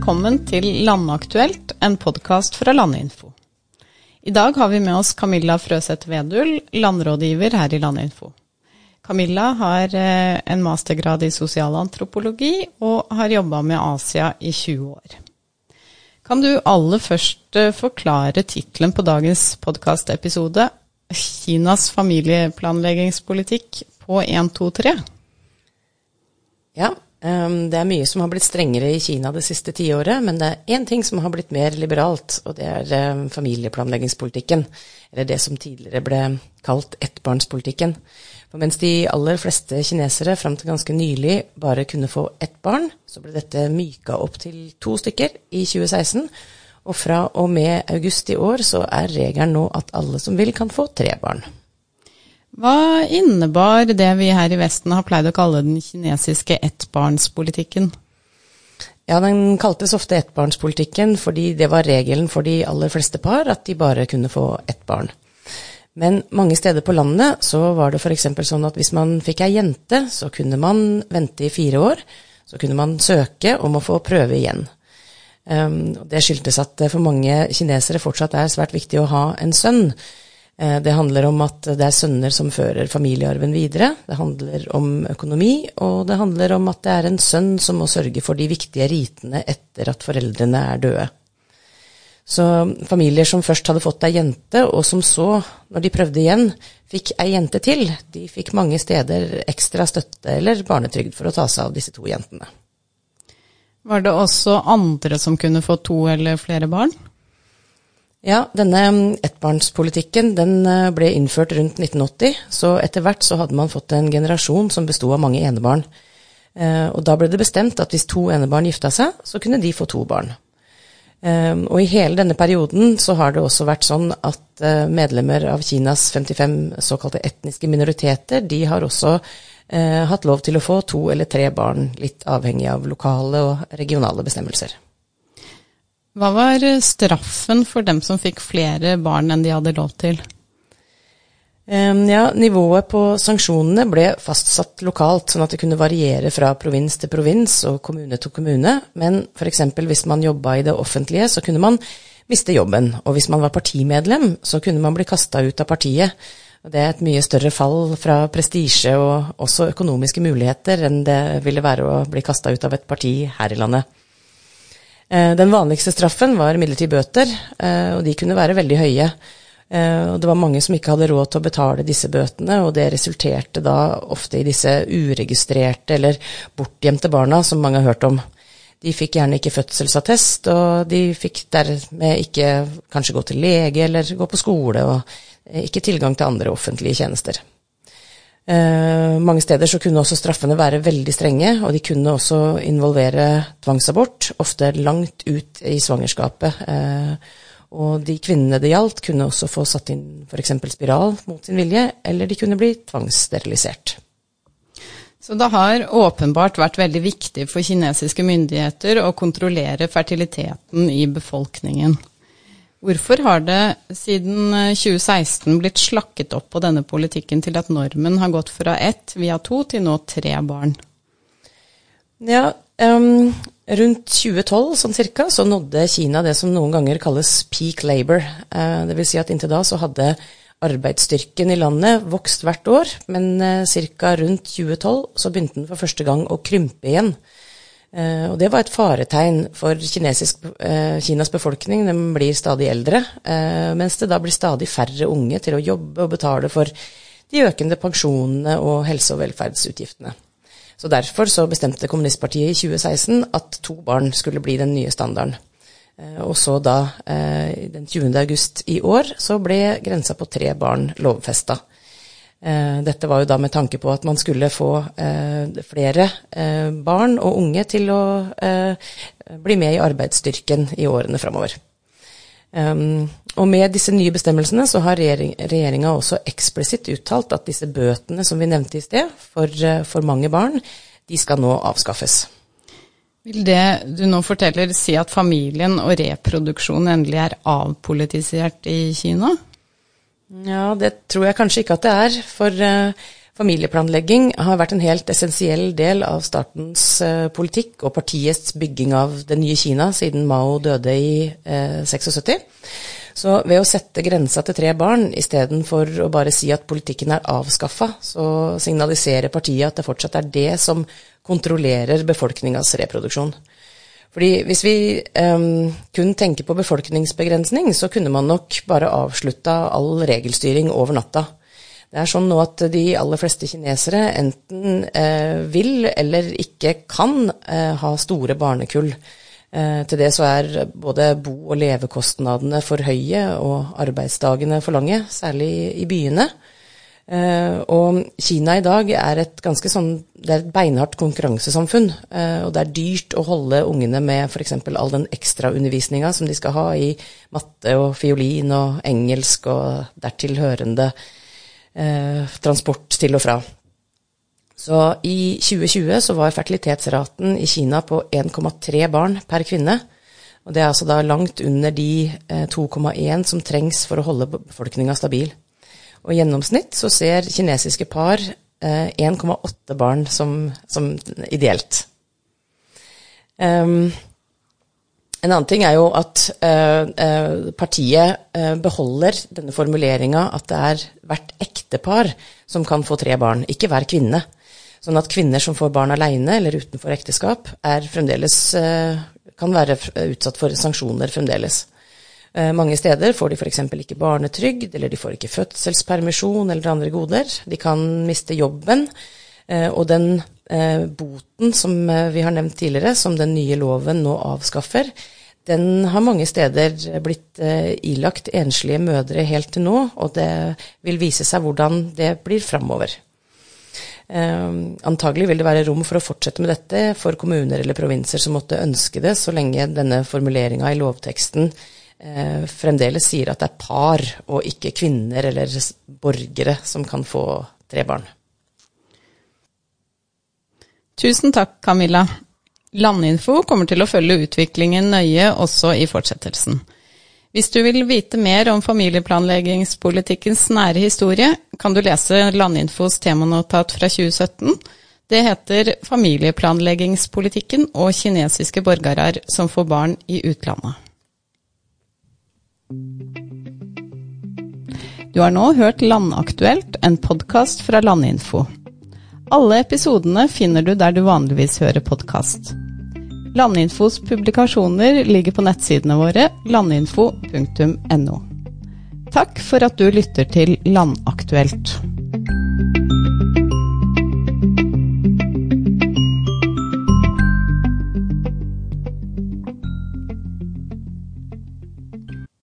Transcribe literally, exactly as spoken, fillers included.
Velkommen til Landaktuelt, en podcast fra Landinfo. I dag har vi med oss Camilla Frøseth Vedul, landrådgiver her i Landinfo. Camilla har en mastergrad i sosialantropologi og har jobbet med Asia i tjue år. Kan du aller først forklare titlen på dagens podcastepisode, Kinas familieplanleggingspolitikk på en, to, tre? Ja, det er mye som har blitt strengere i Kina det siste tiåret, men det er en ting som har blitt mer liberalt, og det er familieplanleggingspolitikken, eller det som tidligere ble kalt ettbarnspolitikken. For mens de aller fleste kinesere frem til ganske nylig bare kunne få ett barn, så ble dette myka opp til to stykker i tjue seksten, og fra og med august i år så er regelen nå at alle som vil kan få tre barn. Hva innebar det vi her i Vesten har pleid å kalle den kinesiske ettbarnspolitikken? Ja, den kaltes ofte ettbarnspolitikken fordi det var regelen for de aller fleste par at de bare kunne få ett barn. Men mange steder på landet så var det for eksempel sånn at hvis man fikk ei jente, så kunne man vente i fire år, så kunne man søke om å få prøve igjen. Um, det skyldtes at for mange kinesere fortsatt er svært viktig å ha en sønn. Det handler om at det er sønner som fører familiearven videre, det handler om økonomi, og det handler om at det er en sønn som må sørge for de viktige ritene etter at foreldrene er døde. Så familier som først hadde fått ei jente, og som så, når de prøvde igjen, fikk ei jente til, de fikk mange steder ekstra støtte eller barnetrygd for å ta seg av disse to jentene. Var det også andre som kunne få to eller flere barn? Ja, denne ettbarnspolitikken den ble innført rundt nitten åtti, så etter hvert så hadde man fått en generasjon som bestod av mange enebarn. Og da ble det bestemt at hvis to enebarn gifta seg, så kunne de få to barn. Og i hele denne perioden så har det også vært sånn at medlemmer av Kinas femtifem såkalte etniske minoriteter, de har også hatt lov til å få to eller tre barn, litt avhengig av lokale og regionale bestemmelser. Hva var straffen for dem som fikk flere barn enn de hadde lov til? Ja, nivået på sanksjonene ble fastsatt lokalt, sånn at det kunne variere fra provins til provins og kommune til kommune, men for eksempel hvis man jobbet i det offentlige, så kunne man miste jobben, og hvis man var partimedlem, så kunne man bli kastet ut av partiet. Det er et mye større fall fra prestisje og også økonomiske muligheter enn det ville være å bli kastet ut av et parti her i landet. Den vanligste straffen var midlertidige bøter, og de kunne være veldig høye. Og det var mange som ikke hadde råd til å betale disse bøtene, og det resulterte da ofte i disse uregistrerte eller bortgjemte barna som mange har hørt om. De fikk gjerne ikke fødselsattest, og de fikk dermed ikke kanskje gå til lege eller gå på skole, og ikke tilgang til andre offentlige tjenester. Uh, mange steder så kunne også straffene være veldig strenge, og de kunne også involvere tvangsabort, ofte langt ut i svangerskapet. Uh, og de kvinnene det gjaldt kunne også få satt inn for eksempel spiral mot sin vilje, eller de kunne bli tvangssterilisert. Så det har åpenbart vært veldig viktig for kinesiske myndigheter å kontrollere fertiliteten i befolkningen. Hvorfor har det siden tjue seksten blitt slakket opp på denne politikken til at normen har gått fra ett via to til nå tre barn? Ja, um, rundt tjue tolv sånn cirka, så nådde Kina det som noen ganger kalles peak labor. Uh, det vil si at inntil da så hadde arbeidsstyrken i landet vokst hvert år, men uh, cirka rundt tjue tolv så begynte den for første gang å krympe igjen. Uh, og det var et faretegn for kinesisk, uh, Kinas befolkning. Den blir stadig eldre, uh, mens det da blir stadig færre unge til å jobbe og betale for de økende pensjonene og helse- og velferdsutgiftene. Så derfor så bestemte kommunistpartiet i tjue seksten at to barn skulle bli den nye standarden. Uh, og så da, uh, den tjuende august i år, så ble grensa på tre barn lovfestet. Dette var jo da med tanke på at man skulle få eh, flere eh, barn og unge til å eh, bli med i arbeidsstyrken i årene fremover. Um, og med disse nye bestemmelsene så har regjering, regjeringen også eksplisitt uttalt at disse bøtene som vi nevnte i sted for, for mange barn, de skal nå avskaffes. Vil det du nå forteller si at familien og reproduksjon endelig er avpolitisert i Kina? Ja, det tror jeg kanskje ikke at det er, for uh, Familieplanlegging har vært en helt essensiell del av statens eh, politikk og partiets bygging av det nye Kina siden Mao døde i eh, syttiseks. Så ved å sette grensa til tre barn, i stedet for å bare si at politikken er avskaffet, så signaliserer partiet at det fortsatt er det som kontrollerer befolkningens reproduksjon. Fordi hvis vi um, kun tenker på befolkningsbegrensning, så kunne man nok bare avslutta all regelstyring over natta. Det er sånn nå at de aller fleste kinesere enten eh, vil eller ikke kan eh, ha store barnekull. Eh, til det så er både bo- og levekostnadene for høye og arbeidsdagene for lange, særlig i byene. Eh, og Kina i dag er et ganske sånn, det er et beinhardt konkurransesamfunn, eh, og det er dyrt å holde ungene med for eksempel all den ekstra undervisninga som de skal ha i matte og fiolin og engelsk og dertil hørende eh, transport til og fra. Så i tjue tjue så var fertilitetsraten i Kina på en komma tre barn per kvinne, og det er altså da langt under de eh, to komma en som trengs for å holde befolkninga stabil. Og i gjennomsnitt så ser kinesiske par eh, en komma åtte barn som, som ideelt. Um, en annen ting er jo at eh, partiet eh, beholder denne formuleringa at det er hvert ektepar som kan få tre barn, ikke hver kvinne. Sånn at kvinner som får barn alene eller utenfor ekteskap er fremdeles, eh, kan være utsatt for sanksjoner fremdeles. Mange steder får de for eksempel ikke barnetrygd, eller de får ikke fødselspermisjon eller andre goder. De kan miste jobben, og den boten som vi har nevnt tidligere, som den nye loven nå avskaffer, den har mange steder blitt ilagt enslige mødre helt til nå, og det vil vise seg hvordan det blir fremover. Uh, antagelig vil det være rom for å fortsette med dette for kommuner eller provinser som måtte ønske det, så lenge denne formuleringen i lovteksten Eh, fremdeles sier at det er par og ikke kvinner eller borgere som kan få tre barn. Tusen takk, Camilla. Landinfo kommer til å følge utviklingen nøye også i fortsettelsen. Hvis du vil vite mer om familieplanleggingspolitikkens nære historie, kan du lese Landinfos temanotat fra tjue sytten. Det heter Familieplanleggingspolitikken og kinesiske borgarar som får barn i utlandet. Du har nå hørt Landaktuelt, en podcast fra Landinfo. Alle episodene finner du der du vanligvis hører podcast. Landinfos publikasjoner ligger på nettsidene våre landinfo punktum no. Takk for at du lytter til Landaktuelt.